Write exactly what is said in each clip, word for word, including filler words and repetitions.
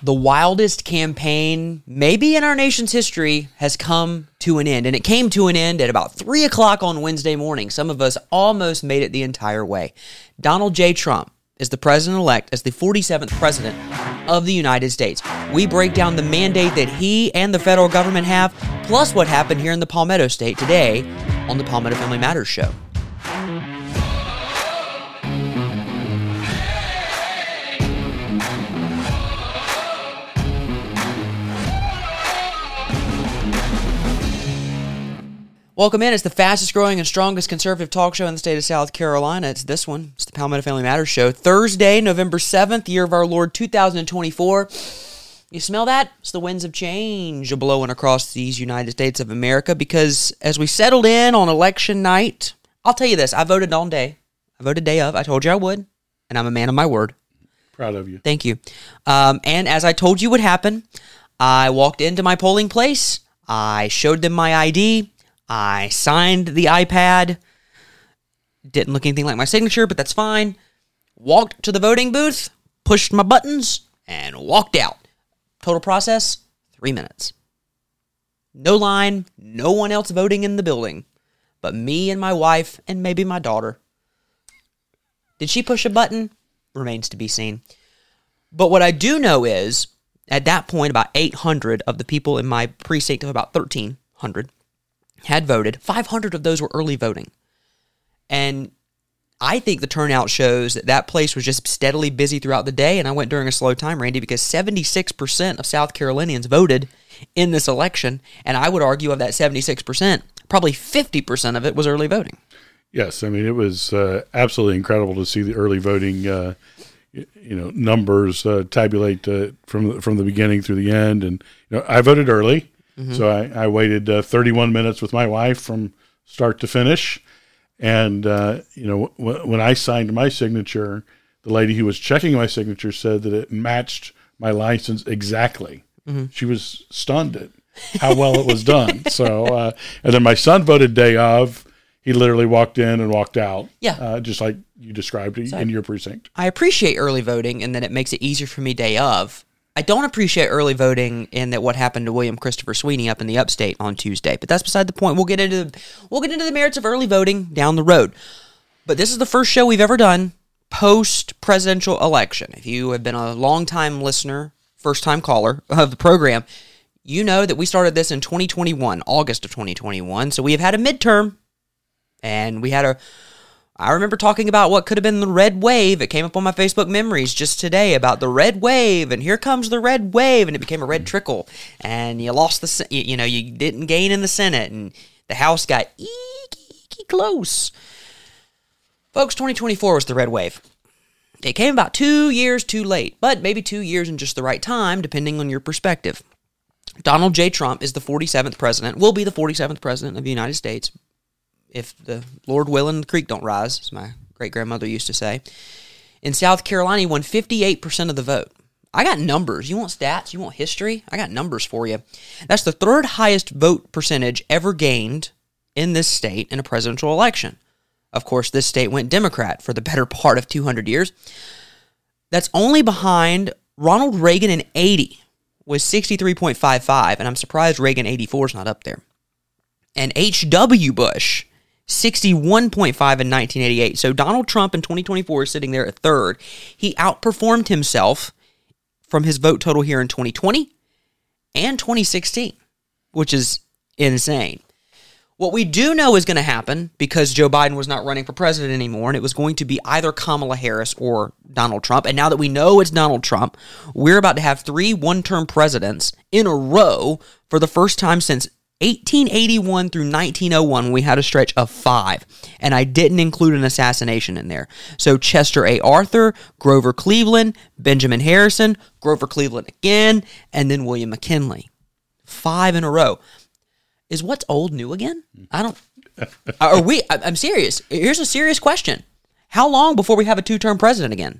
The wildest campaign, maybe in our nation's history, has come to an end. And it came to an end at about three o'clock on Wednesday morning. Some of us almost made it the entire way. Donald J. Trump is the president-elect as the forty-seventh president of the United States. We break down the mandate that he and the federal government have, plus what happened here in the Palmetto State today on the Palmetto Family Matters show. Welcome in. It's the fastest growing and strongest conservative talk show in the state of South Carolina. It's this one. It's the Palmetto Family Matters show. Thursday, November seventh, year of our Lord two thousand twenty-four. You smell that? It's the winds of change blowing across these United States of America because as we settled in on election night, I'll tell you this. I voted all day. I voted day of. I told you I would, and I'm a man of my word. Proud of you. Thank you. Um, and as I told you would happen, I walked into my polling place. I showed them my I D. I signed the iPad. Didn't look anything like my signature, but that's fine. Walked to the voting booth, pushed my buttons, and walked out. Total process, three minutes. No line, no one else voting in the building, but me and my wife and maybe my daughter. Did she push a button? Remains to be seen. But what I do know is, at that point, about eight hundred of the people in my precinct of about thirteen hundred had voted. five hundred of those were early voting. And I think the turnout shows that that place was just steadily busy throughout the day, and I went during a slow time, Randy, because seventy-six percent of South Carolinians voted in this election, and I would argue of that seventy-six percent, probably fifty percent of it was early voting. Yes, I mean, it was uh, absolutely incredible to see the early voting uh, you know, numbers uh, tabulate uh, from, the, from the beginning through the end. And you know, I voted early. Mm-hmm. So I, I waited uh, thirty-one minutes with my wife from start to finish. And, uh, you know, w- when I signed my signature, the lady who was checking my signature said that it matched my license exactly. Mm-hmm. She was stunned at how well it was done. So, uh, and then my son voted day of. He literally walked in and walked out. Yeah. Uh, just like you described it so in your precinct. I appreciate early voting and that it makes it easier for me day of. I don't appreciate early voting in that what happened to William Christopher Sweeney up in the upstate on Tuesday, but that's beside the point. We'll get into we'll get into the merits of early voting down the road. But this is the first show we've ever done post-presidential election. If you have been a long-time listener, first-time caller of the program, you know that we started this in twenty twenty-one, August of twenty twenty-one. So we have had a midterm, and we had a I remember talking about what could have been the red wave. It came up on my Facebook memories just today about the red wave, and here comes the red wave, and it became a red trickle, and you lost the, you know, you didn't gain in the Senate, and the House got eeky close. Folks, twenty twenty-four was the red wave. It came about two years too late, but maybe two years in just the right time, depending on your perspective. Donald J. Trump is the forty-seventh president, will be the forty-seventh president of the United States. If the Lord willing, the creek don't rise, as my great-grandmother used to say. In South Carolina, he won fifty-eight percent of the vote. I got numbers. You want stats? You want history? I got numbers for you. That's the third highest vote percentage ever gained in this state in a presidential election. Of course, this state went Democrat for the better part of two hundred years. That's only behind Ronald Reagan in eighty was sixty-three point five five, and I'm surprised Reagan eighty-four is not up there. And H W Bush, sixty-one point five in nineteen eighty-eight. So Donald Trump in twenty twenty-four is sitting there at third. He outperformed himself from his vote total here in twenty twenty and twenty sixteen, which is insane. What we do know is going to happen, because Joe Biden was not running for president anymore, and it was going to be either Kamala Harris or Donald Trump. And now that we know it's Donald Trump, we're about to have three one-term presidents in a row for the first time since eighteen eighty-one through nineteen oh one, when we had a stretch of five, and I didn't include an assassination in there. So Chester A. Arthur, Grover Cleveland, Benjamin Harrison, Grover Cleveland again, and then William McKinley. Five in a row. Is what's old new again? I don't... Are we... I'm serious. Here's a serious question. How long before we have a two-term president again?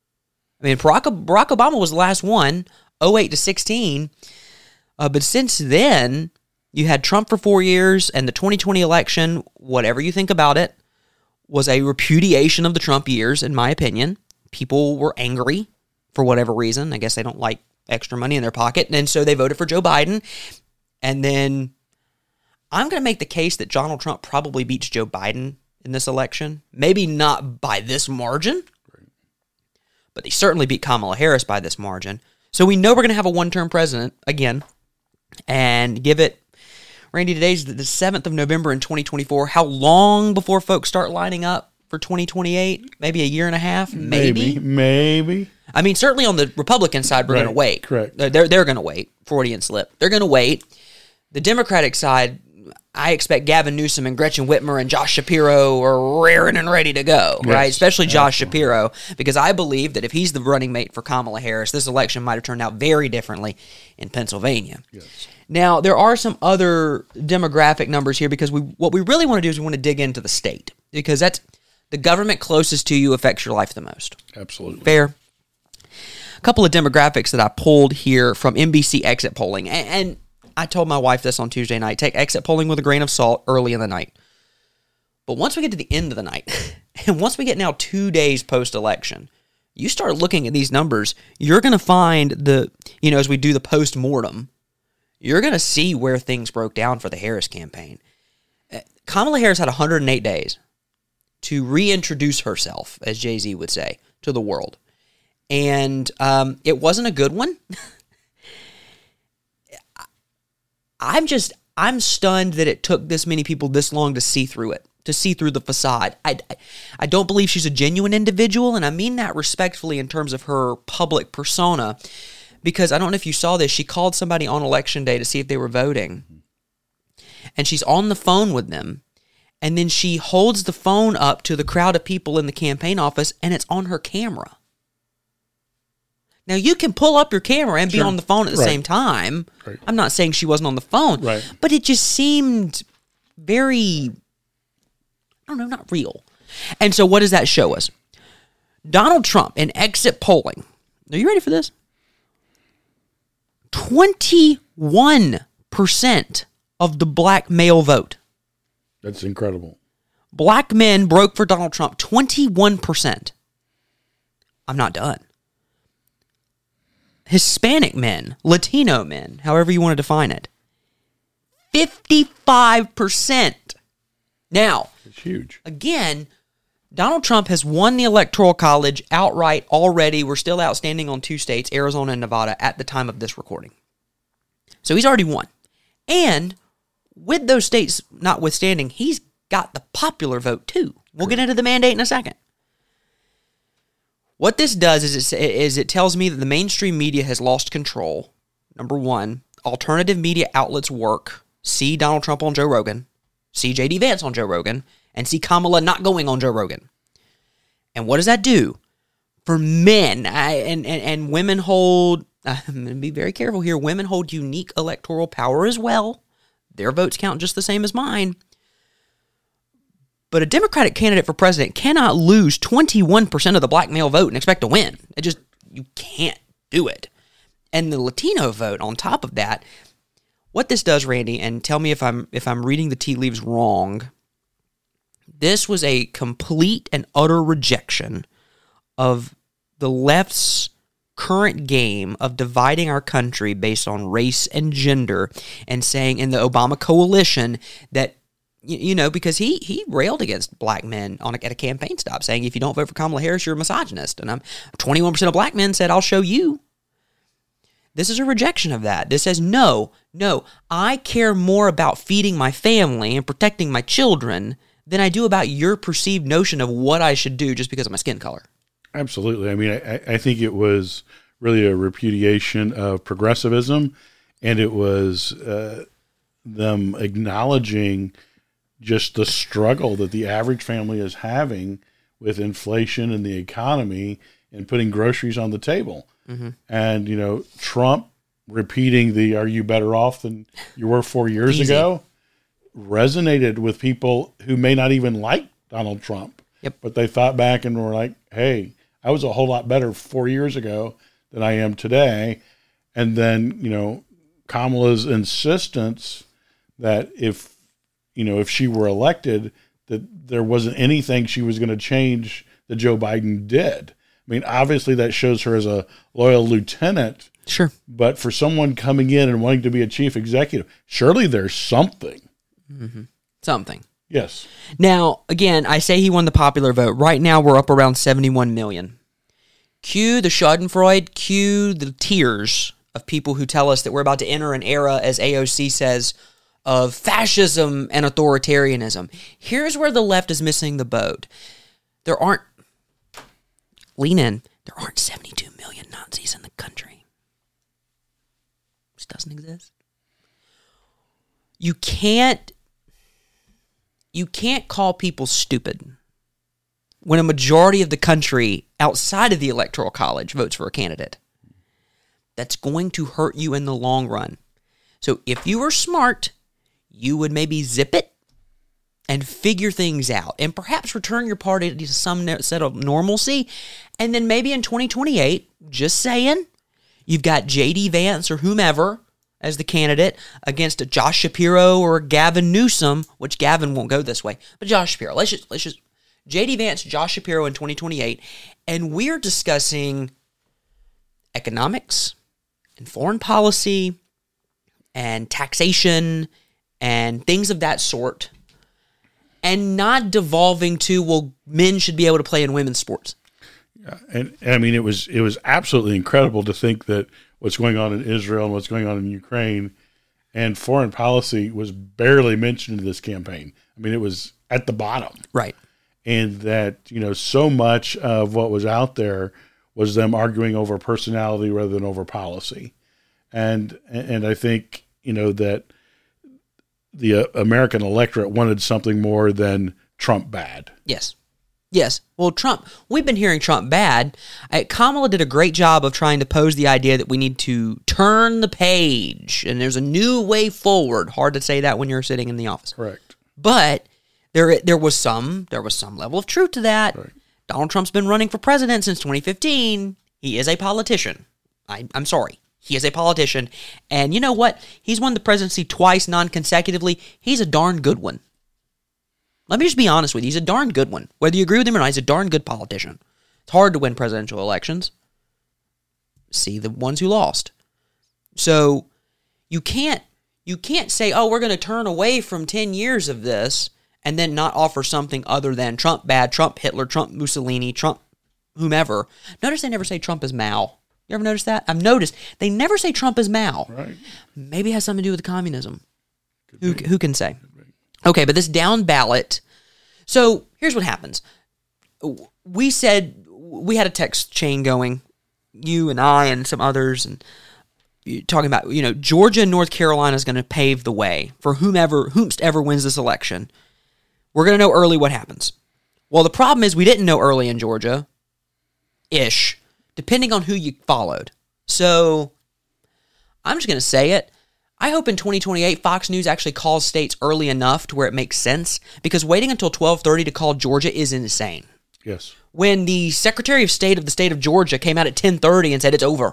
I mean, Barack, Barack Obama was the last one, oh eight to sixteen, uh, but since then... You had Trump for four years, and the twenty twenty election, whatever you think about it, was a repudiation of the Trump years, in my opinion. People were angry for whatever reason. I guess they don't like extra money in their pocket, and so they voted for Joe Biden. And then I'm going to make the case that Donald Trump probably beats Joe Biden in this election. Maybe not by this margin, but they certainly beat Kamala Harris by this margin. So we know we're going to have a one-term president again, and give it, Randy, today's the seventh of November in twenty twenty-four. How long before folks start lining up for twenty twenty-eight? Maybe a year and a half? Maybe. Maybe. Maybe. I mean, certainly on the Republican side, we're Right, going to wait. correct. They're, they're going to wait. Freudian slip. They're going to wait. The Democratic side, I expect Gavin Newsom and Gretchen Whitmer and Josh Shapiro are raring and ready to go, Yes, right? Especially Josh absolutely. Shapiro, because I believe that if he's the running mate for Kamala Harris, this election might have turned out very differently in Pennsylvania. Yes. Now, there are some other demographic numbers here, because we what we really want to do is we want to dig into the state, because that's the government closest to you affects your life the most. Absolutely. Fair. A couple of demographics that I pulled here from N B C exit polling. And, and I told my wife this on Tuesday night. Take exit polling with a grain of salt early in the night. But once we get to the end of the night, and once we get now two days post-election, you start looking at these numbers, you're going to find the, you know, as we do the post-mortem, you're going to see where things broke down for the Harris campaign. Kamala Harris had one hundred eight days to reintroduce herself, as Jay-Z would say, to the world. And um, it wasn't a good one. I'm just, I'm stunned that it took this many people this long to see through it, to see through the facade. I, I don't believe she's a genuine individual, and I mean that respectfully in terms of her public persona, because I don't know if you saw this, she called somebody on election day to see if they were voting, and she's on the phone with them, and then she holds the phone up to the crowd of people in the campaign office, and it's on her camera. Now, you can pull up your camera and be Sure. on the phone at the Right. same time. Right. I'm not saying she wasn't on the phone, Right. but it just seemed very, I don't know, not real. And so what does that show us? Donald Trump in exit polling. Are you ready for this? twenty-one percent of the black male vote. That's incredible. Black men broke for Donald Trump, twenty-one percent. I'm not done. Hispanic men, Latino men, however you want to define it, fifty-five percent. Now, It's huge. again, Donald Trump has won the Electoral College outright already. We're still outstanding on two states, Arizona and Nevada, at the time of this recording. So he's already won. And with those states notwithstanding, he's got the popular vote too. We'll get into the mandate in a second. What this does is it, is it tells me that the mainstream media has lost control. Number one, alternative media outlets work. See Donald Trump on Joe Rogan. See J D Vance on Joe Rogan. And see Kamala not going on Joe Rogan. And what does that do? For men, I, and, and, and women hold, I'm going to be very careful here, women hold unique electoral power as well. Their votes count just the same as mine. But a Democratic candidate for president cannot lose twenty-one percent of the black male vote and expect to win. It just, you can't do it. And the Latino vote on top of that, what this does, Randy, and tell me if I'm if I'm reading the tea leaves wrong, this was a complete and utter rejection of the left's current game of dividing our country based on race and gender, and saying in the Obama coalition that, you know, because he he railed against black men on a, at a campaign stop, saying if you don't vote for Kamala Harris, you're a misogynist. And I'm twenty-one percent of black men said, I'll show you. This is a rejection of that. This says, no, no, I care more about feeding my family and protecting my children than I do about your perceived notion of what I should do just because of my skin color. Absolutely. I mean, I, I think it was really a repudiation of progressivism, and it was uh, them acknowledging just the struggle that the average family is having with inflation and the economy and putting groceries on the table. Mm-hmm. And, you know, Trump repeating the, are you better off than you were four years Easy. ago, resonated with people who may not even like Donald Trump. Yep. But they thought back and were like, hey, I was a whole lot better four years ago than I am today. And then, you know, Kamala's insistence that if, you know, if she were elected, that there wasn't anything she was going to change that Joe Biden did. I mean, obviously that shows her as a loyal lieutenant Sure. But for someone coming in and wanting to be a chief executive, surely there's something. Mm-hmm. Something. Yes. Now, again, I say he won the popular vote. Right now, we're up around seventy-one million. Cue the Schadenfreude, cue the tears of people who tell us that we're about to enter an era, as A O C says, of fascism and authoritarianism. Here's where the left is missing the boat. There aren't, lean in, there aren't seventy-two million Nazis in the country. This doesn't exist. You can't You can't call people stupid when a majority of the country outside of the Electoral College votes for a candidate. That's going to hurt you in the long run. So if you were smart, you would maybe zip it and figure things out and perhaps return your party to some set of normalcy. And then maybe in twenty twenty-eight, just saying, you've got J D Vance or whomever as the candidate against a Josh Shapiro or Gavin Newsom, which Gavin won't go this way, but Josh Shapiro. Let's just, let's just, J D Vance, Josh Shapiro in twenty twenty-eight, and we're discussing economics and foreign policy and taxation and things of that sort, and not devolving to, well, men should be able to play in women's sports. Yeah, and, and I mean, it was it was absolutely incredible to think that what's going on in Israel and what's going on in Ukraine and foreign policy was barely mentioned in this campaign. I mean, it was at the bottom. Right. And that, you know, so much of what was out there was them arguing over personality rather than over policy. And and I think, you know, that the uh, American electorate wanted something more than Trump bad. Yes. Yes. Well, Trump, we've been hearing Trump bad. I, Kamala did a great job of trying to pose the idea that we need to turn the page and there's a new way forward. Hard to say that when you're sitting in the office. Correct. But there there was some there was some level of truth to that. Right. Donald Trump's been running for president since twenty fifteen. He is a politician. I, I'm sorry. He is a politician. And you know what? He's won the presidency twice non-consecutively. He's a darn good one. Let me just be honest with you. He's a darn good one. Whether you agree with him or not, he's a darn good politician. It's hard to win presidential elections. See the ones who lost. So you can't you can't say, oh, we're going to turn away from ten years of this and then not offer something other than Trump bad, Trump Hitler, Trump Mussolini, Trump whomever. Notice they never say Trump is Mao. You ever notice that? I've noticed they never say Trump is Mao. Right. Maybe it has something to do with communism. Who, who can say? Okay, but this down ballot. So here's what happens. We said we had a text chain going, you and I and some others, and talking about, you know, Georgia and North Carolina is going to pave the way for whomever, whomst ever wins this election. We're going to know early what happens. Well, the problem is we didn't know early in Georgia, ish, depending on who you followed. So I'm just going to say it. I hope in twenty twenty-eight, Fox News actually calls states early enough to where it makes sense, because waiting until twelve thirty to call Georgia is insane. Yes. When the Secretary of State of the state of Georgia came out at ten thirty and said it's over.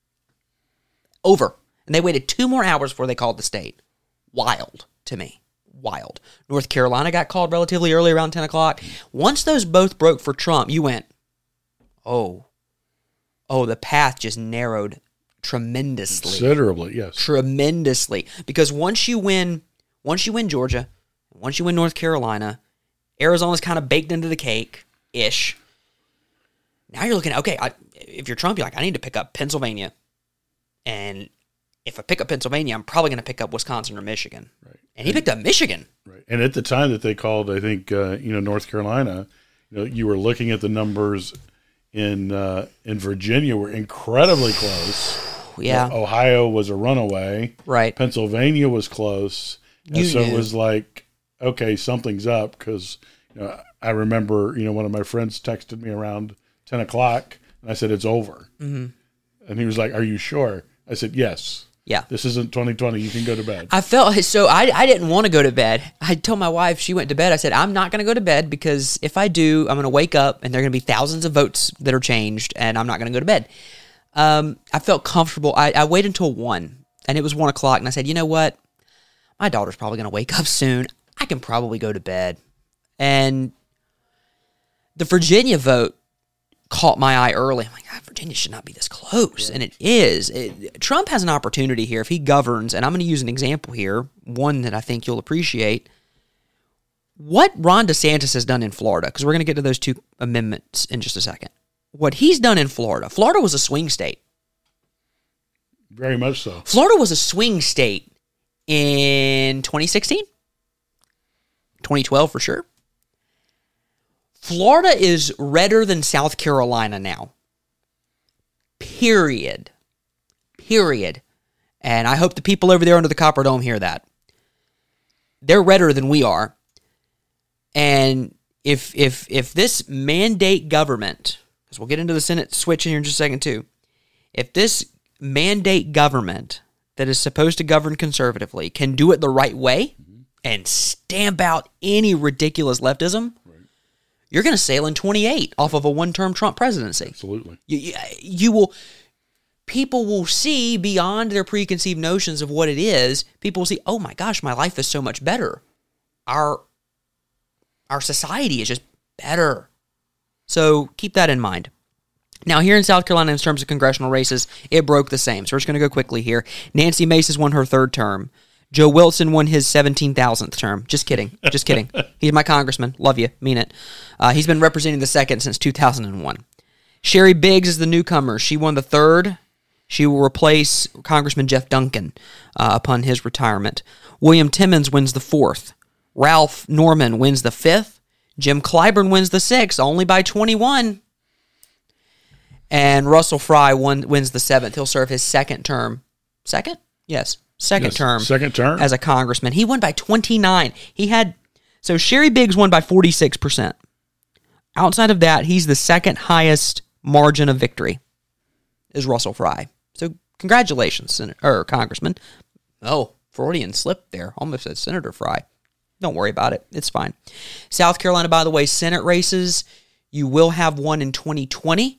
Over. And they waited two more hours before they called the state. Wild to me. Wild. North Carolina got called relatively early, around ten o'clock. Once those both broke for Trump, you went, oh, oh, the path just narrowed tremendously. Considerably, yes. Tremendously. Because once you win, once you win Georgia, once you win North Carolina, Arizona's kind of baked into the cake-ish. Now you're looking at, okay, I, if you're Trump, you're like, I need to pick up Pennsylvania. And if I pick up Pennsylvania, I'm probably going to pick up Wisconsin or Michigan. Right. And he picked up Michigan. Right. And at the time that they called, I think, uh, you know, North Carolina, you know, you were looking at the numbers in uh, in Virginia were incredibly close. Yeah. Ohio was a runaway. Right. Pennsylvania was close. And You so knew. it was like, okay, something's up, because, you know, I remember, you know, one of my friends texted me around ten o'clock, and I said, it's over. Mm-hmm. And he was like, are you sure? I said, yes. Yeah. This isn't twenty twenty. You can go to bed. I felt, so I, I didn't want to go to bed. I told my wife, she went to bed. I said, I'm not going to go to bed, because if I do, I'm going to wake up and there are going to be thousands of votes that are changed, and I'm not going to go to bed. Um, I felt comfortable. I, I waited until one, and it was one o'clock, and I said, you know what? My daughter's probably going to wake up soon. I can probably go to bed. And the Virginia vote caught my eye early. I'm like, ah, Virginia should not be this close. Yeah. And it is. It, Trump has an opportunity here if he governs, and I'm going to use an example here, one that I think you'll appreciate. What Ron DeSantis has done in Florida, because we're going to get to those two amendments in just a second. What he's done in Florida, Florida was a swing state. Very much so. Florida was a swing state in twenty sixteen, twenty twelve for sure. Florida is redder than South Carolina now. Period. Period. And I hope the people over there under the Copper Dome hear that. They're redder than we are. And if if if this mandate government, because we'll get into the Senate switch in here in just a second too, if this mandate government that is supposed to govern conservatively can do it the right way mm-hmm. and stamp out any ridiculous leftism, right. you're going to sail in twenty-eight off of a one-term Trump presidency. Absolutely. You, you, you will, people will see beyond their preconceived notions of what it is. People will see, oh my gosh, my life is so much better. Our, our society is just better. So keep that in mind. Now, here in South Carolina, in terms of congressional races, it broke the same. So we're just going to go quickly here. Nancy Mace has won her third term. Joe Wilson won his seventeen thousandth term. Just kidding. Just kidding. He's my congressman. Love you. Mean it. Uh, he's been representing the second since two thousand one. Sherry Biggs is the newcomer. She won the third. She will replace Congressman Jeff Duncan uh, upon his retirement. William Timmons wins the fourth. Ralph Norman wins the fifth. Jim Clyburn wins the sixth, only by twenty-one. And Russell Fry won, wins the seventh. He'll serve his second term. Second? Yes. Second yes, term. Second term. As a congressman. He won by twenty-nine. He had, so Sherry Biggs won by forty-six percent. Outside of that, he's the second highest margin of victory is Russell Fry. So congratulations, Senator, or Congressman. Oh, Freudian slip there. Almost said Senator Fry. Don't worry about it. It's fine. South Carolina, by the way, Senate races, you will have one in twenty twenty.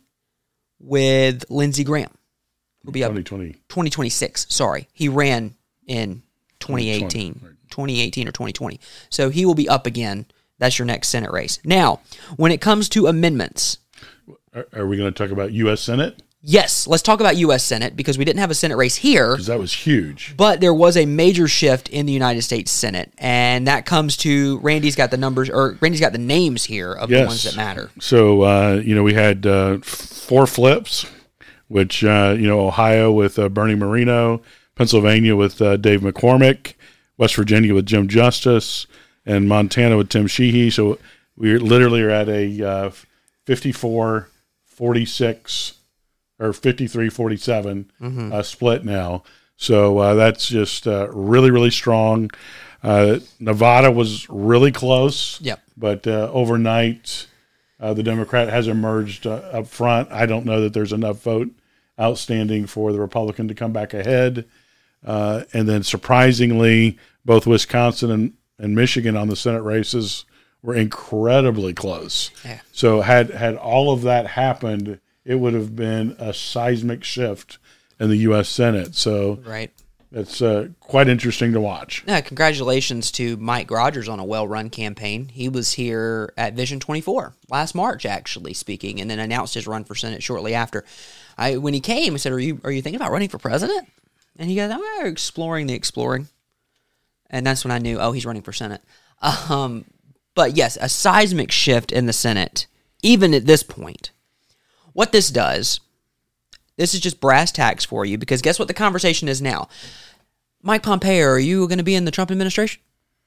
With Lindsey Graham. Will be up twenty twenty. twenty twenty-six, sorry. He ran in twenty eighteen. Right. twenty eighteen or twenty twenty. So he will be up again. That's your next Senate race. Now, when it comes to amendments. Are, are we going to talk about U S Senate? Yes, let's talk about U S Senate because we didn't have a Senate race here. Because that was huge. But there was a major shift in the United States Senate, and that comes to Randy's got the numbers, or Randy's got the names here of yes. the ones that matter. So, uh, you know, we had uh, four flips, which, uh, you know, Ohio with uh, Bernie Moreno, Pennsylvania with uh, Dave McCormick, West Virginia with Jim Justice, and Montana with Tim Sheehy. So we literally are at a uh, fifty-four forty-six or fifty-three forty-seven mm-hmm. uh, split now. So uh, that's just uh, really, really strong. Uh, Nevada was really close. Yep. But uh, overnight, uh, the Democrat has emerged uh, up front. I don't know that there's enough vote outstanding for the Republican to come back ahead. Uh, and then surprisingly, both Wisconsin and, and Michigan on the Senate races were incredibly close. Yeah. So had had all of that happened, it would have been a seismic shift in the U S Senate. So right. it's uh, quite interesting to watch. Yeah, congratulations to Mike Rogers on a well-run campaign. He was here at Vision twenty-four last March, actually speaking, and then announced his run for Senate shortly after. I when he came, I said, "Are you are you thinking about running for president?" And he goes, "I'm exploring the exploring." And that's when I knew, oh, he's running for Senate. Um, but yes, a seismic shift in the Senate, even at this point. What this does, this is just brass tacks for you, because guess what the conversation is now? Mike Pompeo, are you going to be in the Trump administration?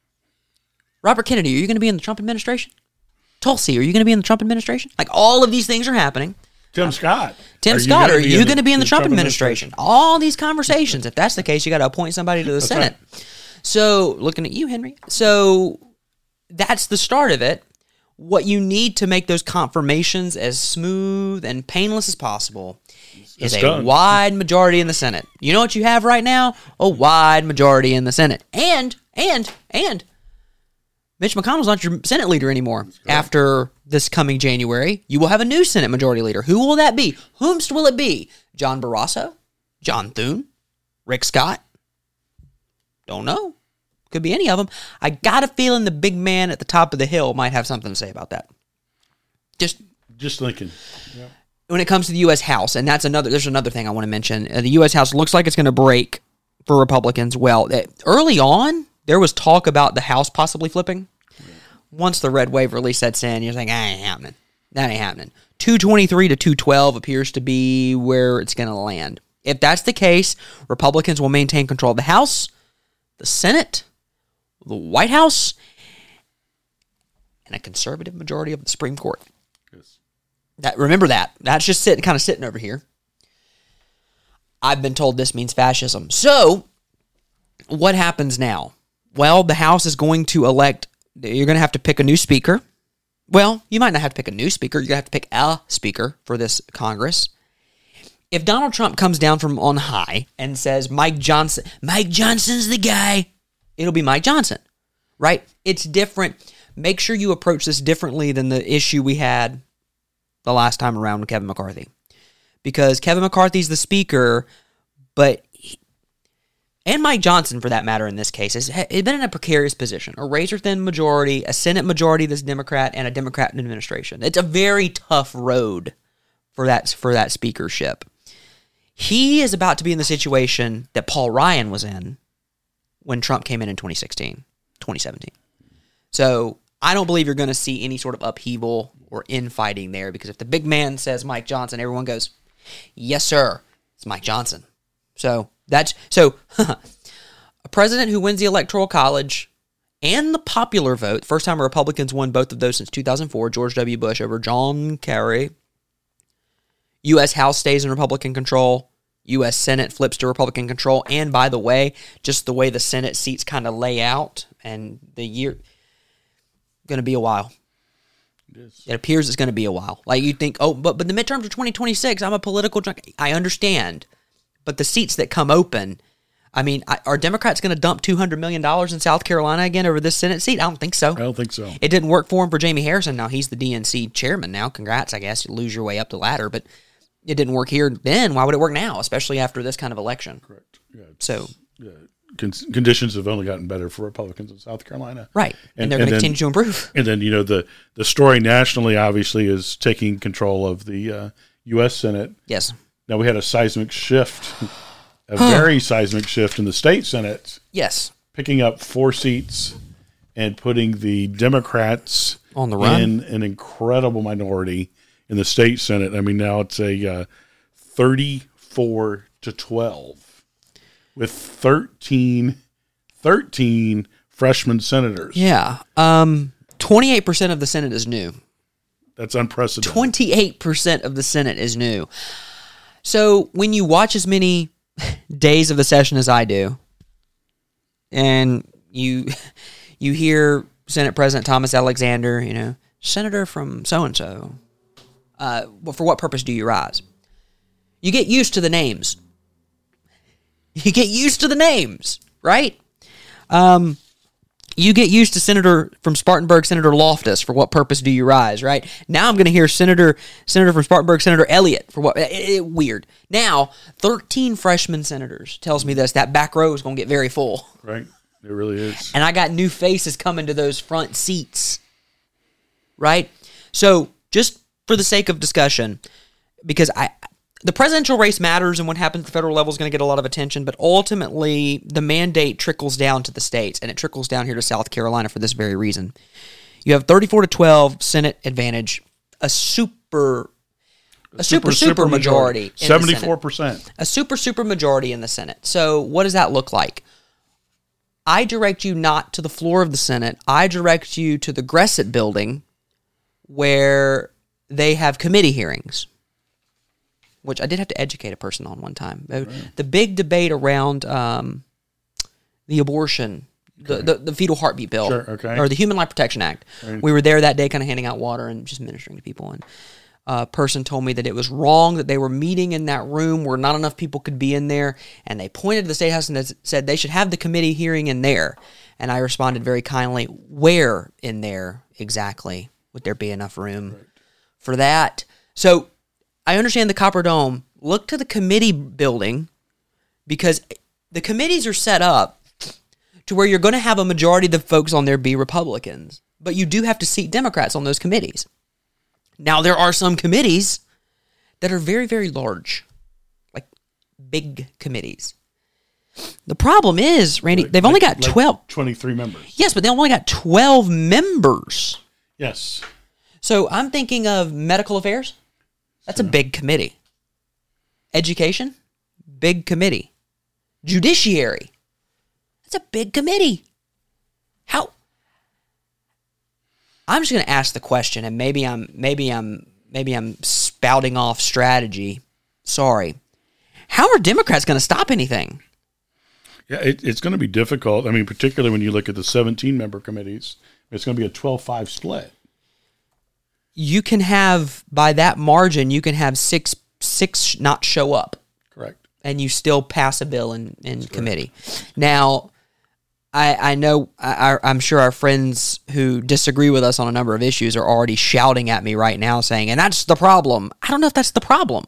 Robert Kennedy, are you going to be in the Trump administration? Tulsi, are you going to be in the Trump administration? Like, all of these things are happening. Tim Scott. Tim are Scott, you are you going to be in the, the Trump, Trump administration? administration? All these conversations. If that's the case, you got to appoint somebody to the that's Senate. Right. So, looking at you, Henry. So, that's the start of it. What you need to make those confirmations as smooth and painless as possible is it's a done. wide majority in the Senate. You know what you have right now? A wide majority in the Senate. And, and, and, Mitch McConnell's not your Senate leader anymore. After this coming January, you will have a new Senate majority leader. Who will that be? Whomst will it be? John Barrasso? John Thune? Rick Scott? Don't know. Could be any of them. I got a feeling the big man at the top of the hill might have something to say about that. Just Just thinking. Yep. When it comes to the U S House, and that's another, there's another thing I want to mention. Uh, the U S House looks like it's going to break for Republicans. Well, uh, early on, there was talk about the House possibly flipping. Yeah. Once the red wave release sets in, you're like, that ain't happening. That ain't happening. two twenty-three to two twelve appears to be where it's going to land. If that's the case, Republicans will maintain control of the House, the Senate, the White House, and a conservative majority of the Supreme Court. Yes. That, remember that. That's just sitting, kind of sitting over here. I've been told this means fascism. So, what happens now? Well, the House is going to elect, you're going to have to pick a new speaker. Well, you might not have to pick a new speaker. You're going to have to pick a speaker for this Congress. If Donald Trump comes down from on high and says, Mike Johnson, Mike Johnson's the guy, it'll be Mike Johnson, right? It's different. Make sure you approach this differently than the issue we had the last time around with Kevin McCarthy. Because Kevin McCarthy's the speaker, but he, and Mike Johnson, for that matter, in this case, has, has been in a precarious position. A razor-thin majority, a Senate majority that's Democrat, and a Democrat administration. It's a very tough road for that, for that speakership. He is about to be in the situation that Paul Ryan was in when Trump came in in twenty sixteen, twenty seventeen. So I don't believe you're going to see any sort of upheaval or infighting there, because if the big man says Mike Johnson, everyone goes, yes, sir, it's Mike Johnson. So that's so a president who wins the Electoral College and the popular vote, first time Republicans won both of those since two thousand four, George W. Bush over John Kerry. U S House stays in Republican control. U S Senate flips to Republican control. And by the way, just the way the Senate seats kind of lay out, and the year, going to be a while. It is. It appears it's going to be a while. Like you think, oh, but but the midterms are twenty twenty-six. I'm a political junkie. I understand. But the seats that come open, I mean, I, are Democrats going to dump two hundred million dollars in South Carolina again over this Senate seat? I don't think so. I don't think so. It didn't work for him for Jamie Harrison. Now he's the D N C chairman now. Congrats, I guess. You lose your way up the ladder, but it didn't work here then. Why would it work now, especially after this kind of election? Correct. Yeah, so yeah. Con- conditions have only gotten better for Republicans in South Carolina. Right. And, and they're going to continue to improve. And then, you know, the, the story nationally, obviously, is taking control of the uh, U S Senate. Yes. Now, we had a seismic shift, a very seismic shift in the state Senate. Yes. Picking up four seats and putting the Democrats on the run in an incredible minority in the state Senate. I mean, now it's a uh, thirty-four to twelve with thirteen, thirteen freshman senators. Yeah. Um, twenty-eight percent of the Senate is new. That's unprecedented. twenty-eight percent of the Senate is new. So when you watch as many days of the session as I do, and you you hear Senate President Thomas Alexander, you know, Senator from so-and-so, uh, well, for what purpose do you rise? You get used to the names. You get used to the names, right? Um, you get used to Senator from Spartanburg, Senator Loftus, for what purpose do you rise, right? Now I'm going to hear Senator Senator from Spartanburg, Senator Elliott, for what? It, it, weird. Now, thirteen freshman senators tells me this. That back row is going to get very full. Right. It really is. And I got new faces coming to those front seats, right? So just for the sake of discussion, because I, the presidential race matters and what happens at the federal level is going to get a lot of attention, but ultimately the mandate trickles down to the states, and it trickles down here to South Carolina for this very reason. You have thirty-four to twelve Senate advantage, a super, a, a super, super, super majority, majority seventy-four percent. A super, super majority in the Senate. So what does that look like? I direct you not to the floor of the Senate. I direct you to the Gressett building where they have committee hearings, which I did have to educate a person on one time. Right. The big debate around um, the abortion, okay. the, the the fetal heartbeat bill, sure, okay. or the Human Life Protection Act. Right. We were there that day kind of handing out water and just ministering to people. And a person told me that it was wrong that they were meeting in that room where not enough people could be in there. And they pointed to the State House and said they should have the committee hearing in there. And I responded very kindly, where in there exactly would there be enough room right. for that? So I understand the Copper Dome. Look to the committee building, because the committees are set up to where you're going to have a majority of the folks on there be Republicans, but you do have to seat Democrats on those committees. Now, there are some committees that are very, very large, like big committees. The problem is, Randy, Like- they've only like- got like twelve. twenty-three members. Yes, but they only got twelve members. Yes. So I'm thinking of medical affairs. That's a big committee. Education, big committee. Judiciary, that's a big committee. How? I'm just going to ask the question, and maybe I'm maybe I'm maybe I'm spouting off strategy. Sorry. How are Democrats going to stop anything? Yeah, it, it's going to be difficult. I mean, particularly when you look at the seventeen-member committees, it's going to be a twelve five split. You can have, by that margin, you can have six six not show up. Correct. And you still pass a bill in, in committee. Now, I, I know, I, I'm sure our friends who disagree with us on a number of issues are already shouting at me right now saying, and that's the problem. I don't know if that's the problem.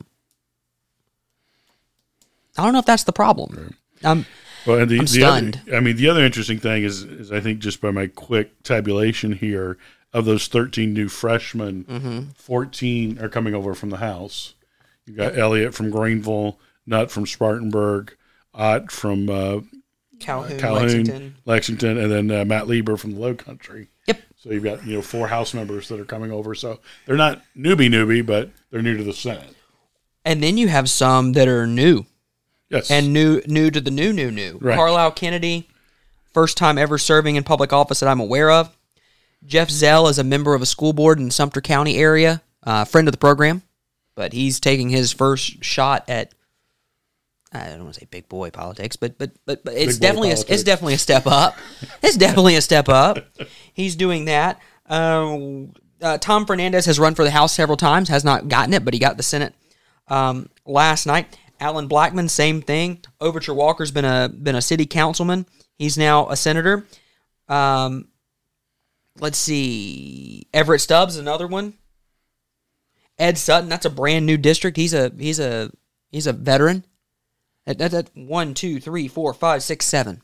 I don't know if that's the problem. Right. I'm, Well, and the, I'm the stunned. Other, I mean, the other interesting thing is, is I think just by my quick tabulation here, of those thirteen new freshmen, Mm-hmm. fourteen are coming over from the House. You got Elliott from Greenville, Nutt from Spartanburg, Ott from uh, Calhoun, Calhoun, Lexington. Lexington, and then uh, Matt Lieber from the Low Country. Yep. So you've got, you know, four House members that are coming over. So they're not newbie newbie, but they're new to the Senate. And then you have some that are new. Yes. And new new to the new, new, new. Right. Carlisle Kennedy, first time ever serving in public office that I'm aware of. Jeff Zell is a member of a school board in Sumter County area, uh, friend of the program, but he's taking his first shot at, I don't want to say big boy politics, but but but, but it's Big boy definitely a, politics. it's definitely a step up. It's definitely a step up. He's doing that. Um, uh, Tom Fernandez has run for the House several times, has not gotten it, but he got the Senate um, last night. Alan Blackman, same thing. Overture Walker's been a been a city councilman. He's now a senator. Um, let's see. Everett Stubbs, another one. Ed Sutton, that's a brand new district. He's a he's a he's a veteran. That, that, that one, two, three, four, five, six, seven,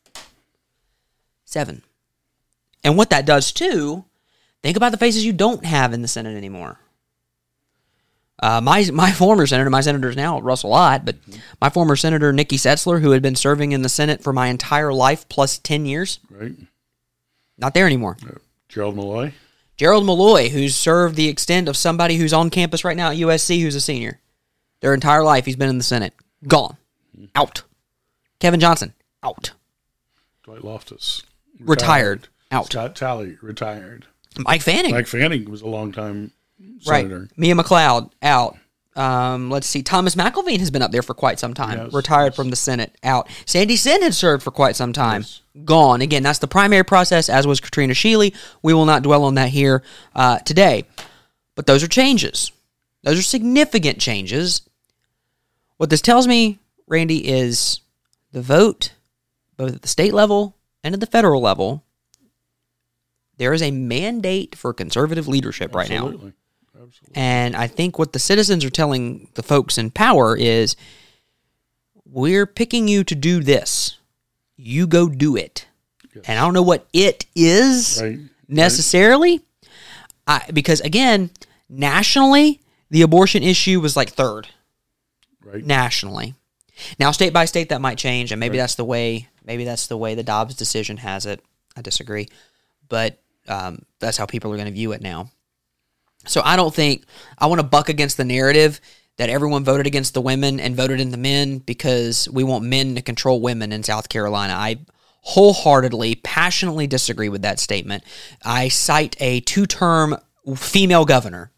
seven. And what that does too, think about the faces you don't have in the Senate anymore. Uh, my my former senator, my senator's now Russell Ott, but my former senator Nikki Setzler, who had been serving in the Senate for my entire life plus ten years, Right. not there anymore. Uh, Gerald Malloy. Gerald Malloy, who's served the extent of somebody who's on campus right now at U S C who's a senior. Their entire life he's been in the Senate. Gone. Out. Kevin Johnson. Out. Dwight Loftus. Retired. Out. Scott Talley. Retired. Mike Fanning. Mike Fanning was a long time right. senator. Mia McLeod. Out. Um, let's see. Thomas McElveen has been up there for quite some time. Yes, Retired yes. from the Senate. Out. Sandy Sin had served for quite some time. Yes. Gone. Again, that's the primary process, as was Katrina Shealy. We will not dwell on that here uh, today. But those are changes. Those are significant changes. What this tells me, Randy, is the vote, both at the state level and at the federal level, there is a mandate for conservative leadership right now. Absolutely. Absolutely. And I think what the citizens are telling the folks in power is, we're picking you to do this. You go do it. Yes. And I don't know what it is Right. necessarily, I, because, again, nationally, the abortion issue was like third. Right. Nationally. Now, state by state, that might change, and maybe Right. that's the way. Maybe that's the way the Dobbs decision has it. I disagree, but um, that's how people are going to view it now. So I don't think I want to buck against the narrative that everyone voted against the women and voted in the men because we want men to control women in South Carolina. I wholeheartedly, passionately disagree with that statement. I cite a two-term female governor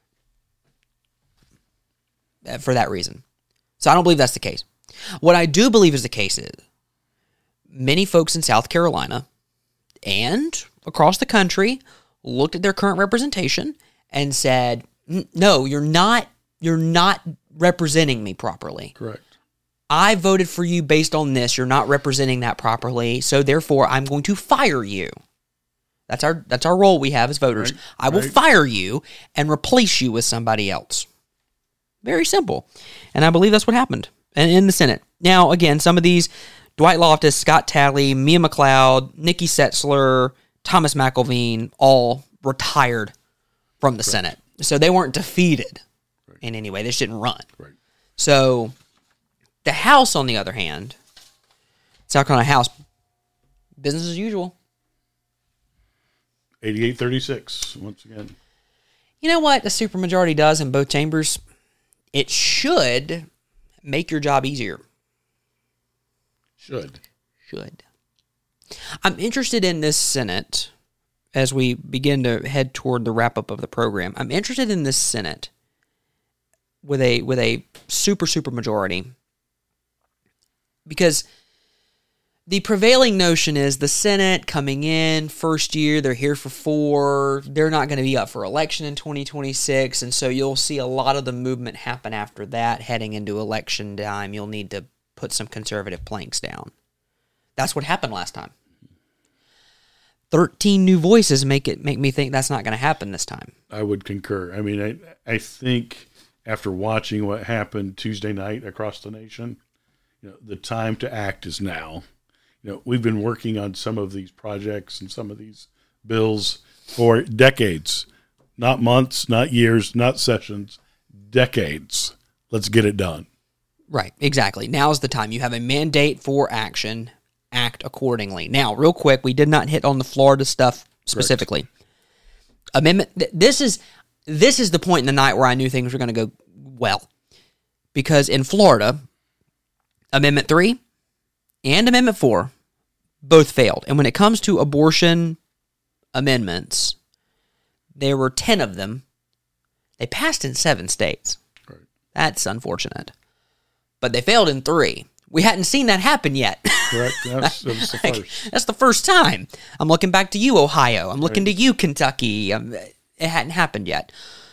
for that reason. So I don't believe that's the case. What I do believe is the case is many folks in South Carolina and across the country looked at their current representation and said, no, you're not, you're not representing me properly. Correct. I voted for you based on this. You're not representing that properly. So therefore I'm going to fire you. That's our, that's our role we have as voters. Right. I will Right. fire you and replace you with somebody else. Very simple. And I believe that's what happened in, in the Senate. Now, again, some of these, Dwight Loftus, Scott Talley, Mia McLeod, Nikki Setzler, Thomas McElveen, all retired from the Senate. So they weren't defeated Right. in any way. They just didn't run. Right. So the House, on the other hand, South Carolina House, business as usual. eighty-eight thirty-six, once again. You know what a supermajority does in both chambers? It should make your job easier. Should. Should. I'm interested in this Senate as we begin to head toward the wrap-up of the program. I'm interested in this Senate with a with a super, super majority because the prevailing notion is the Senate coming in, first year, they're here for four, they're not going to be up for election in twenty twenty-six, and so you'll see a lot of the movement happen after that, heading into election time. You'll need to put some conservative planks down. That's what happened last time. thirteen new voices make it make me think that's not going to happen this time. I would concur. I mean, I I think after watching what happened Tuesday night across the nation, you know, the time to act is now. You know, we've been working on some of these projects and some of these bills for decades, not months, not years, not sessions, decades. Let's get it done. Right, exactly. Now's the time. You have a mandate for action. Act accordingly. Now, real quick, we did not hit on the Florida stuff specifically. Correct. Amendment. Th- this is this is the point in the night where I knew things were going to go well, because in Florida, Amendment three and Amendment four both failed. And when it comes to abortion amendments, there were ten of them. They passed in seven states. Right. That's unfortunate. But they failed in three. We hadn't seen that happen yet. Correct. That's, that's the first. That's the first time. I'm looking back to you, Ohio. I'm looking Right. to you, Kentucky. Um, it hadn't happened yet.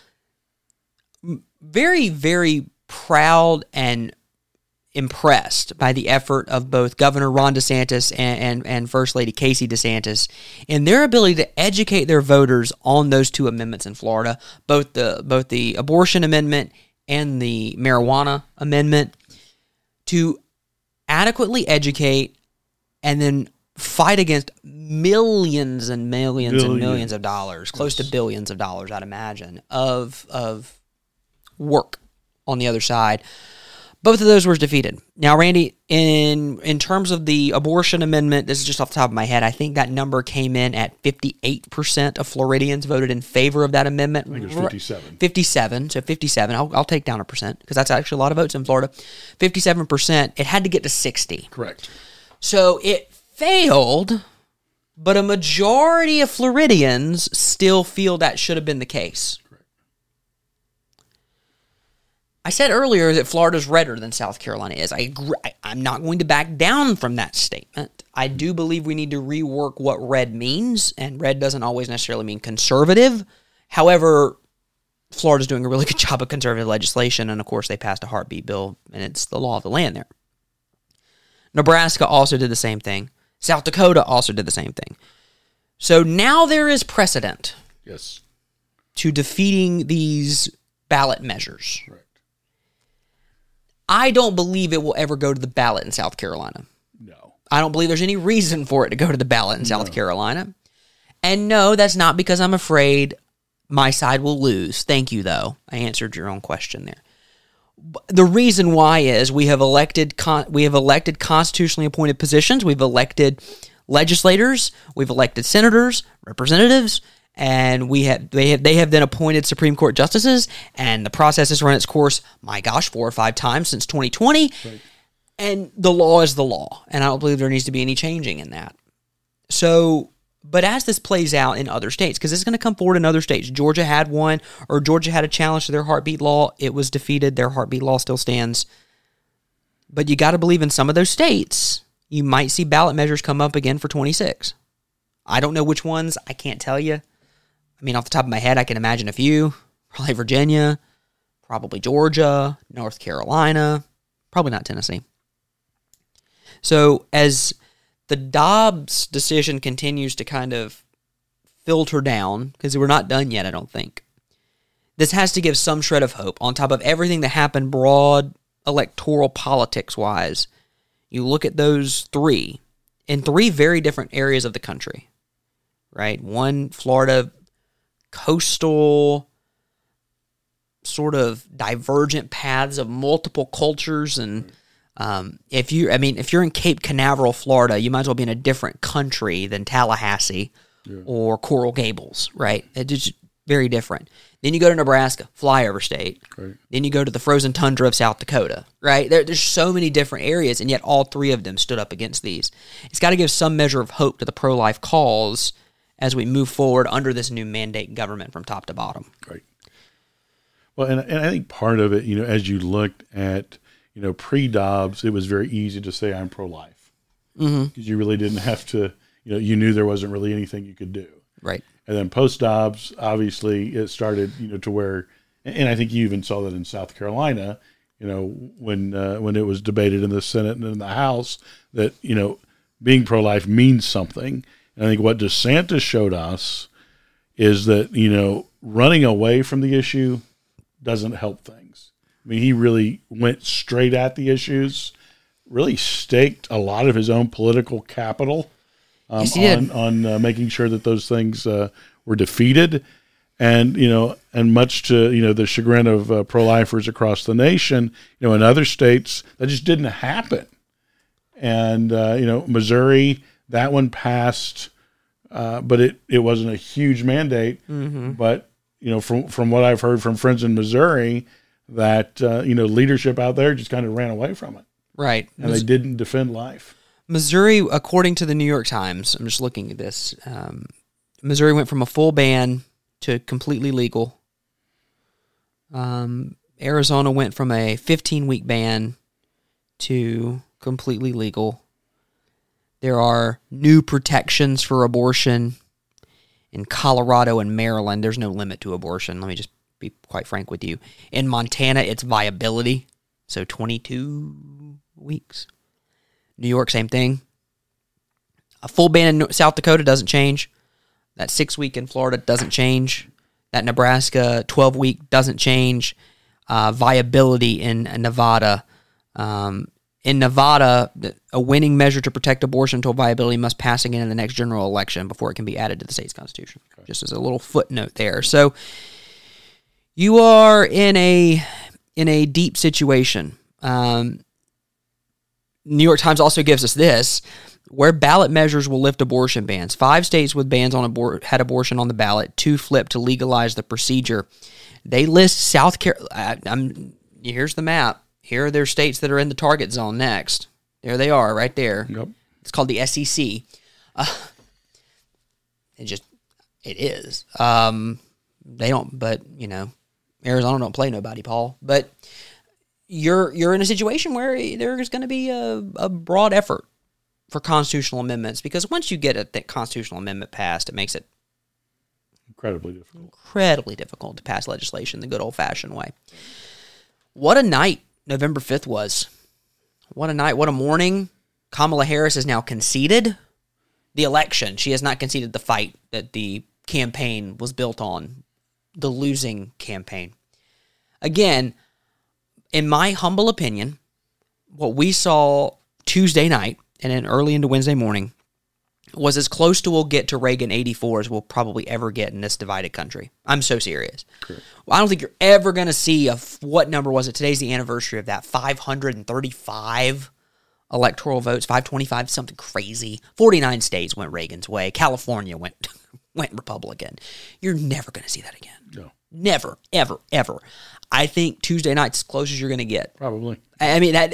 Very, very proud and impressed by the effort of both Governor Ron DeSantis and, and, and First Lady Casey DeSantis in their ability to educate their voters on those two amendments in Florida, both the both the abortion amendment and the marijuana amendment, to adequately educate and then fight against millions and millions Billion. and millions of dollars, close Yes. to billions of dollars, I'd imagine, of of work on the other side. Both of those were defeated. Now, Randy, in in terms of the abortion amendment, this is just off the top of my head, I think that number came in at fifty-eight percent of Floridians voted in favor of that amendment. I think it was fifty-seven. fifty-seven, so fifty-seven. I'll, I'll take down a percent because that's actually a lot of votes in Florida. fifty-seven percent. It had to get to sixty. Correct. So it failed, but a majority of Floridians still feel that should have been the case. Correct. I said earlier that Florida's redder than South Carolina is. I agree. I, I'm not going to back down from that statement. I do believe we need to rework what red means, and red doesn't always necessarily mean conservative. However, Florida's doing a really good job of conservative legislation, and of course they passed a heartbeat bill, and it's the law of the land there. Nebraska also did the same thing. South Dakota also did the same thing. So now there is precedent Yes. to defeating these ballot measures. Correct. I don't believe it will ever go to the ballot in South Carolina. No. I don't believe there's any reason for it to go to the ballot in South No. Carolina. And no, that's not because I'm afraid my side will lose. Thank you, though. I answered your own question there. The reason why is we have elected con- we have elected constitutionally appointed positions. We've elected legislators. We've elected senators, representatives, and we have they have they have then appointed Supreme Court justices. And the process has run its course, my gosh, four or five times since twenty twenty. Right. And the law is the law, and I don't believe there needs to be any changing in that. So, but as this plays out in other states, because it's going to come forward in other states, Georgia had one, or Georgia had a challenge to their heartbeat law. It was defeated. Their heartbeat law still stands. But you got to believe in some of those states, you might see ballot measures come up again for twenty-six. I don't know which ones. I can't tell you. I mean, off the top of my head, I can imagine a few. Probably Virginia, probably Georgia, North Carolina, probably not Tennessee. So as the Dobbs decision continues to kind of filter down, because we're not done yet, I don't think, this has to give some shred of hope on top of everything that happened broad electoral politics-wise. You look at those three in three very different areas of the country, right? One, Florida, coastal, sort of divergent paths of multiple cultures. And um, if you, I mean, if you're in Cape Canaveral, Florida, you might as well be in a different country than Tallahassee yeah. or Coral Gables, right? It's just very different. Then you go to Nebraska, flyover state. Right. Then you go to the frozen tundra of South Dakota, right? There, there's so many different areas, and yet all three of them stood up against these. It's got to give some measure of hope to the pro-life cause as we move forward under this new mandate government from top to bottom. Right. Well, and, and I think part of it, you know, as you looked at, you know, pre-Dobbs, it was very easy to say I'm pro-life. Because mm-hmm. you really didn't have to, you know, you knew there wasn't really anything you could do. Right. And then post-Dobbs, obviously, it started, you know, to where, and I think you even saw that in South Carolina, you know, when uh, when it was debated in the Senate and in the House, that, you know, being pro-life means something. And I think what DeSantis showed us is that, you know, running away from the issue doesn't help things. I mean, he really went straight at the issues, really staked a lot of his own political capital Um, yes, on on uh, making sure that those things uh, were defeated, and you know, and much to you know the chagrin of uh, pro-lifers across the nation, you know, in other states that just didn't happen, and uh, you know, Missouri, that one passed, uh, but it, it wasn't a huge mandate, mm-hmm. but you know, from from what I've heard from friends in Missouri, that uh, you know, leadership out there just kind of ran away from it, right, and they didn't defend life. Missouri, according to the New York Times, I'm just looking at this, um, Missouri went from a full ban to completely legal. Um, Arizona went from a fifteen-week ban to completely legal. There are new protections for abortion in Colorado and Maryland. There's no limit to abortion. Let me just be quite frank with you. In Montana, it's viability, so twenty-two weeks. New York, same thing. A full ban in South Dakota doesn't change. That six-week in Florida doesn't change. That Nebraska twelve-week doesn't change. Uh, viability in Nevada. Um, in Nevada, a winning measure to protect abortion until viability must pass again in the next general election before it can be added to the state's constitution. Okay. Just as a little footnote there. So you are in a in a deep situation. Um New York Times also gives us this, where ballot measures will lift abortion bans. Five states with bans on abor- had abortion on the ballot. Two flipped to legalize the procedure. They list South Carolina. I'm, here's the map. Here are their states that are in the target zone next. There they are, right there. Yep. It's called the S E C. Uh, it just, it is. Um, they don't, but, you know, Arizona don't play nobody, Paul. But You're you're in a situation where there's going to be a, a broad effort for constitutional amendments, because once you get a th- constitutional amendment passed, it makes it incredibly difficult. Incredibly difficult to pass legislation the good old-fashioned way. What a night November fifth was. What a night, what a morning. Kamala Harris has now conceded the election. She has not conceded the fight that the campaign was built on, the losing campaign. Again, in my humble opinion, what we saw Tuesday night and then early into Wednesday morning was as close to we'll get to Reagan eighty-four as we'll probably ever get in this divided country. I'm so serious. Well, I don't think you're ever going to see a, what number was it? Today's the anniversary of that. five hundred thirty-five electoral votes, five twenty-five, something crazy. forty-nine states went Reagan's way. California went went Republican. You're never going to see that again. No. Never, ever, ever. I think Tuesday night's as close as you're going to get. Probably. I mean, that,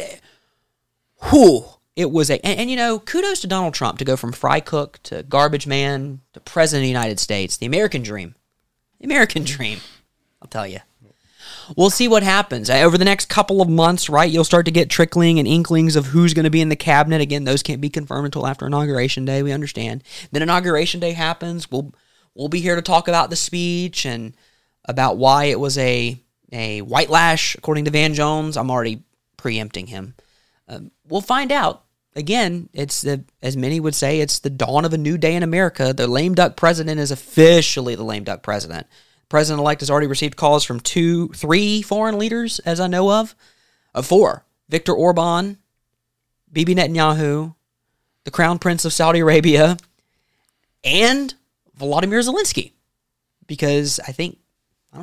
whew, it was a, and, and you know, kudos to Donald Trump to go from fry cook to garbage man to president of the United States. The American dream. The American dream, I'll tell you. We'll see what happens. Over the next couple of months, right, you'll start to get trickling and inklings of who's going to be in the cabinet. Again, those can't be confirmed until after Inauguration Day, we understand. Then Inauguration Day happens. We'll we'll be here to talk about the speech and about why it was a a white lash, according to Van Jones. I'm already preempting him. Um, we'll find out. Again, it's the, as many would say, it's the dawn of a new day in America. The lame duck president is officially the lame duck president. President-elect has already received calls from two, three foreign leaders, as I know of. Uh, four. Viktor Orban, Bibi Netanyahu, the Crown Prince of Saudi Arabia, and Volodymyr Zelensky. Because I think, I don't know,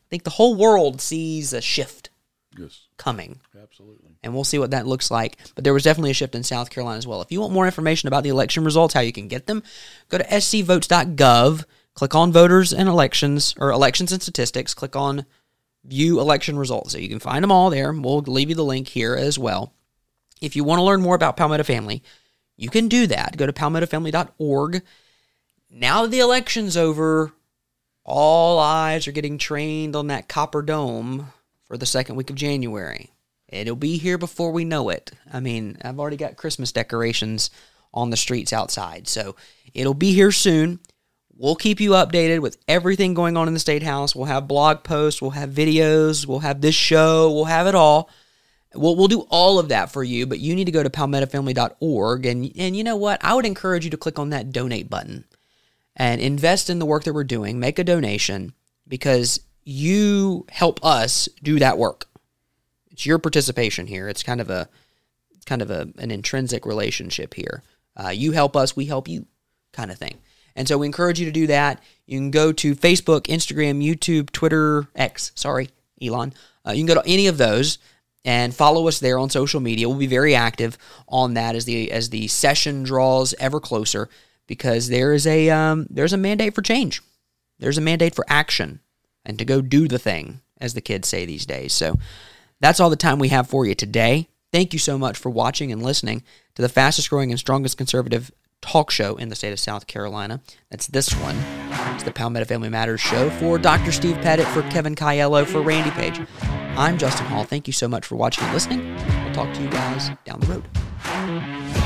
think the whole world sees a shift yes. coming. Absolutely. And we'll see what that looks like. But there was definitely a shift in South Carolina as well. If you want more information about the election results, how you can get them, go to s c votes dot gov, click on Voters and Elections, or Elections and Statistics, click on View Election Results. So you can find them all there. We'll leave you the link here as well. If you want to learn more about Palmetto Family, you can do that. Go to palmetto family dot org. Now that the election's over, all eyes are getting trained on that Copper Dome for the second week of January. It'll be here before we know it. I mean, I've already got Christmas decorations on the streets outside, so it'll be here soon. We'll keep you updated with everything going on in the State House. We'll have blog posts, we'll have videos, we'll have this show, we'll have it all. We'll, we'll do all of that for you, but you need to go to palmetto family dot org, and, and you know what? I would encourage you to click on that donate button and invest in the work that we're doing. Make a donation, because you help us do that work. It's your participation here. It's kind of a kind of a, an intrinsic relationship here. Uh, you help us, we help you, kind of thing. And so we encourage you to do that. You can go to Facebook, Instagram, YouTube, Twitter, X, sorry, Elon. Uh, you can go to any of those and follow us there on social media. We'll be very active on that as the as the session draws ever closer, because there is a um, there's a mandate for change. There's a mandate for action and to go do the thing, as the kids say these days. So that's all the time we have for you today. Thank you so much for watching and listening to the fastest growing and strongest conservative talk show in the state of South Carolina. That's this one. It's the Palmetto Family Matters show. For Doctor Steve Pettit, for Kevin Caiello, for Randy Page, I'm Justin Hall. Thank you so much for watching and listening. We'll talk to you guys down the road.